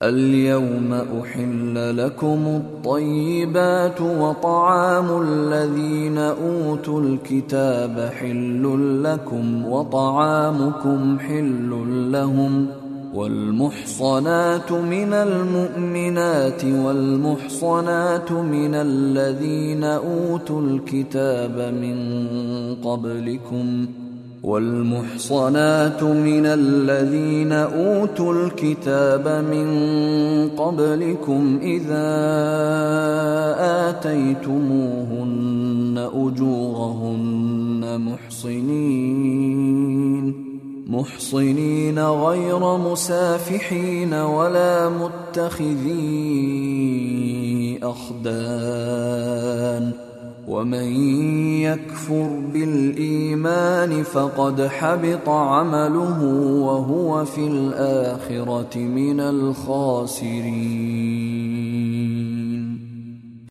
اليوم أحل لكم الطيبات وطعام الذين أوتوا الكتاب حل لكم وطعامكم حل لهم والمحصنات من المؤمنات والمحصنات من الذين أوتوا الكتاب من قبلكم إذا آتيتموهن أجورهن محصنين غير مسافحين ولا متخذي أخدان ومن يكفر بالإيمان فقد حبط عمله وهو في الآخرة من الخاسرين.